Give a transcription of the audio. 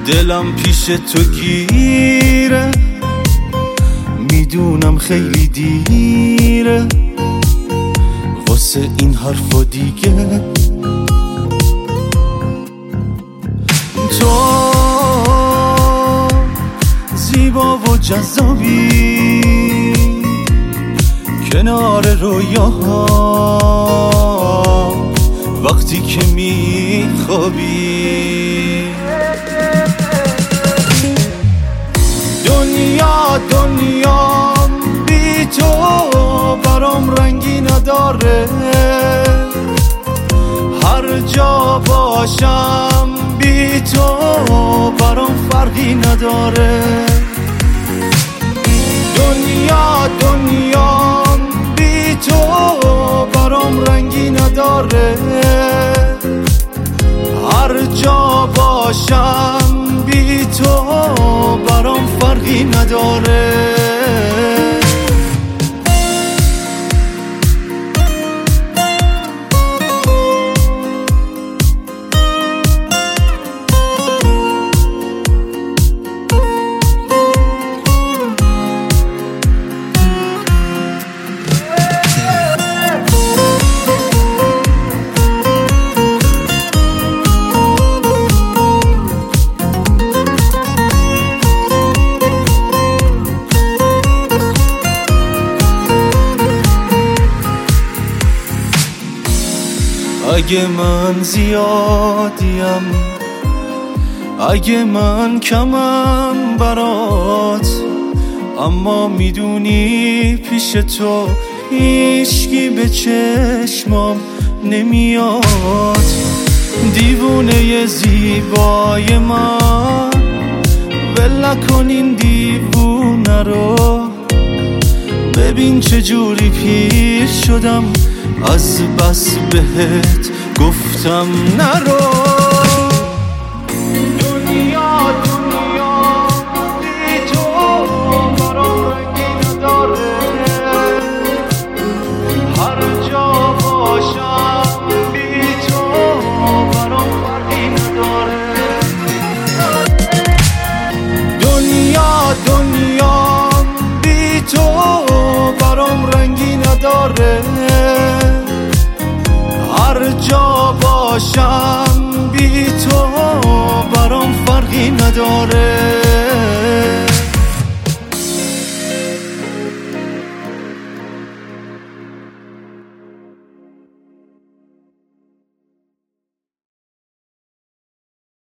دلم پیش تو گیره، میدونم خیلی دیره واسه این حرفا دیگه. تو زیبا و جذابی کنار رویاها، وقتی که میخوابی دنیا بی تو برام رنگی نداره، هر جا باشم بی تو برام فرقی نداره. دنیا بی تو برام رنگی نداره، هر جا باشم بی تو برام فرقی نداره. اگه من زیادیم، اگه من کمم برات، اما میدونی پیش تو هیچکی به چشمام نمیاد. دیوونه زیبای من ول نکن این دیوونه رو، ببین چجوری پیر شدم از بس بهت گفتم نرو. دنیا بی تو برام رنگی نداره، هر جا باشم بی تو برام فرقی نداره. دنیا بی تو برام رنگی نداره، هر جا باشم بی تو برام فرقی نداره.